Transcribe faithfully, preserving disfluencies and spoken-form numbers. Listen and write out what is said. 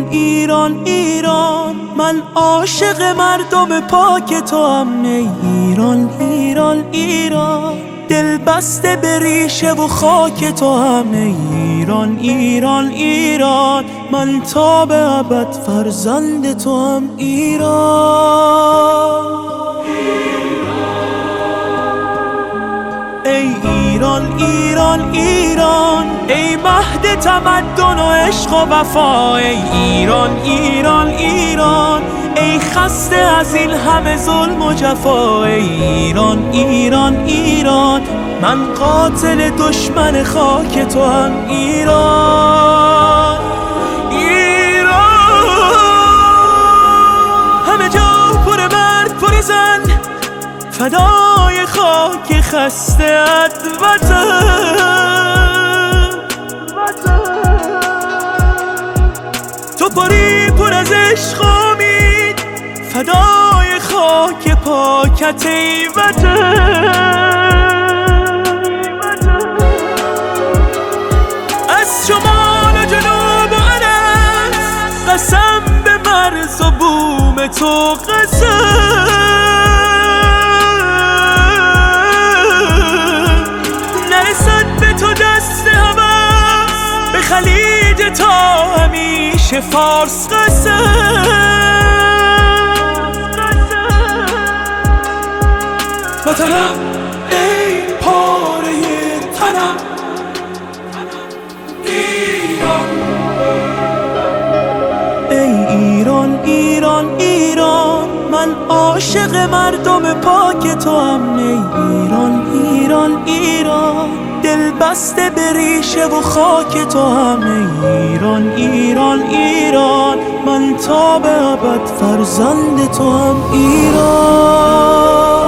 ایران ایران، من عاشق مردم پاک تو هم. ای ایران ایران ایران، دل بسته به ریشه و خاک تو هم. ای ایران ایران ایران، من تا به ابد فرزند تو هم. ایران ای ایران ایران ایران، ای مهد تمدن و عشق و وفا. ای ایران ایران ایران، ای خسته از این همه ظلم و جفا. ای ایران ایران ایران، من قاتل دشمن خاک تو هم. ایران ایران، همه جا پر مرد پر زن، فدای خاک خسته ات وطن. تو پری پر از عشق و امید، فدای خاک پاکت ای وطن. از شمال و جنوب و عرض، قسم به مرز و بوم تو قسم. خلیج تا همیشه فارس قسم. وطنم ای پاره تنم، ایران. ای ایران ایران ایران، من عاشق مردم پاک تو هم. ای ایران ایران ایران، دل بسته به ریشه و خاک تو هم. ای ایران ایران ایران، من تا به ابد فرزند تو هم. ایران